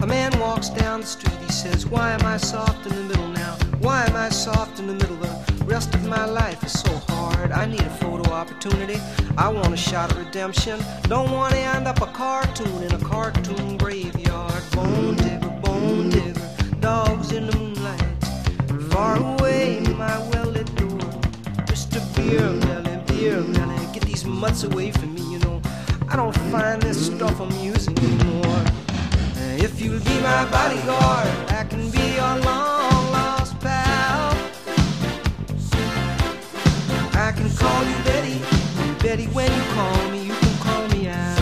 A man walks down the street, he says, why am I soft in the middle now? Why am I soft in the middle? The rest of my life is so hard. I need a photo opportunity. I want a shot of redemption. Don't want to end up a cartoon in a cartoon graveyard. Bone digger, dogs in the moonlight. Far away, my well-lit door. Mr. Beer Melly, get these mutts away from me, you know. I don't find this stuff amusing anymore. If you'll be my bodyguard, I can be your long-lost pal. I can call you Betty, and Betty, when you call me, you can call me out.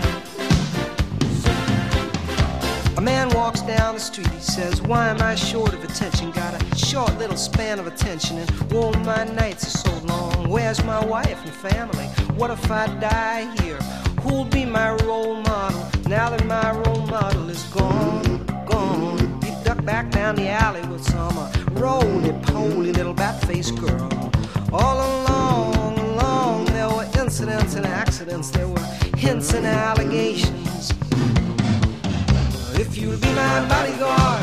A man walks down the street, he says, why am I short of attention? Got a short little span of attention, and oh, my nights are so long. Where's my wife and family? What if I die here? Who'll be my role model now that my role model is gone? He ducked back down the alley with some roly-poly little bat-faced girl. All along, there were incidents and accidents. There were hints and allegations. If you'll be my bodyguard,